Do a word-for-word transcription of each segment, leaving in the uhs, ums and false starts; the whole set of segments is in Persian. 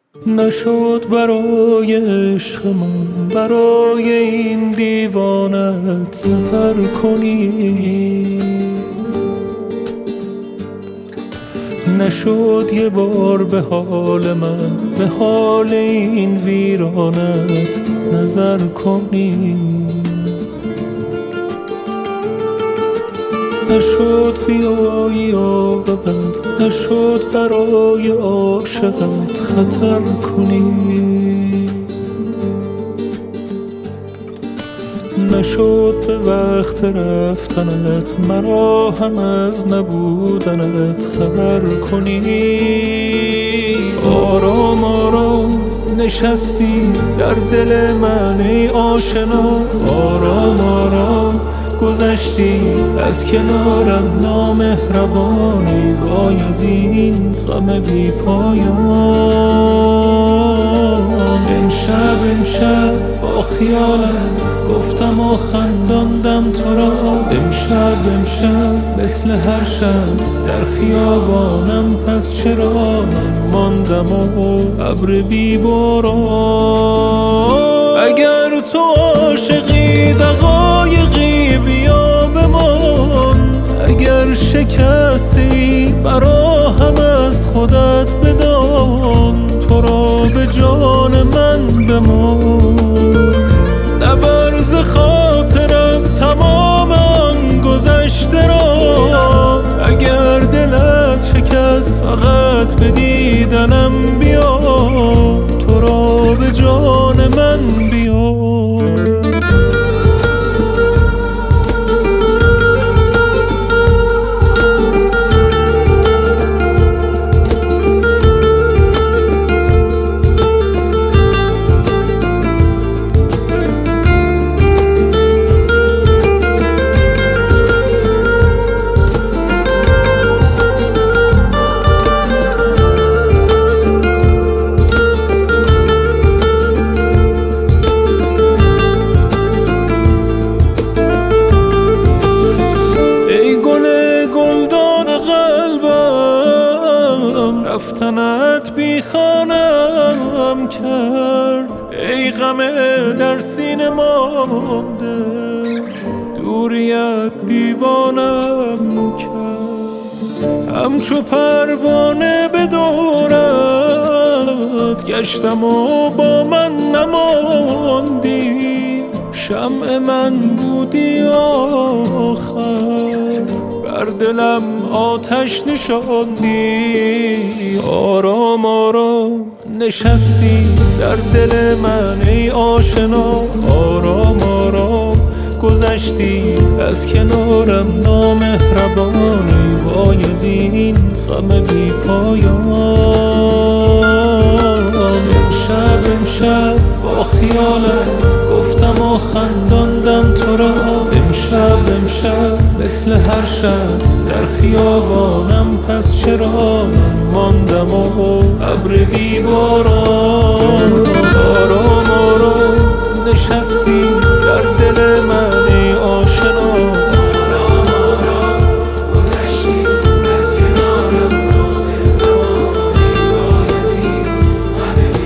نشد برای عشقمون برای این دیوانت سفر کنی، نشد یه بار به حال من به حال این ویرانت نظر کنی، نشد بیایی عاقبت، نشد برای عاشقت خطر کنی، نشد به وقت رفتنت مرا هم از نبودنت خبر کنی. آرام آرام نشستی در دل من ای آشنا، آرام آرام گذشتی از کنارم نامهربانی، وای از این غم بی پایان. امشب امشب با خیالت گفتم و خنداندم تو را، امشب امشب مثل هر شب در خیابانم، پس چرا من ماندم و ابر بی باران. اگر تو عاشقی دقایقی بیا بمان، اگر شکستی برا هم از خودت بدان، تو را به جان من بمان. نبرز خاطرم تمام آن گذشته را، اگر دلت شکست فقط به دیدنم بیا، تو را به جان من بیا. رفتنت بی خانم کرد، ای غم در سینه مانده، دوریت دیوانم کرد. همچو پروانه به دورت گشتم و با من نماندی، شمع من بودی آخر، بر دلم آتش نشاندی. آرام آرام نشستی در دل من ای آشنا، آرام آرام گذشتی از کنارم نامهربانی، وای از این غم بی پایان. امشب امشب با خیالت گفتم و خنداندم تو را، امشب امشب مثل هر شب در خیابانم، پس چرا من ماندم و ابر بی باران. آرام آرام نشستی در دل من ای آشنا، آرام آرام گذشتی از کنارم نامهربانی، وای از این غم بی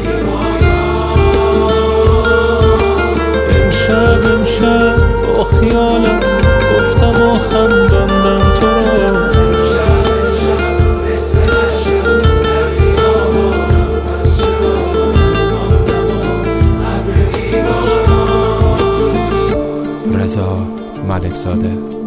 پایان. امشب امشب با خیالت گفتم و خنداندم تو را، امشب امشب مثل هر شب در خیابانم، پس چرا من ماندم و ابر بی باران. رضا ملک‌زاده.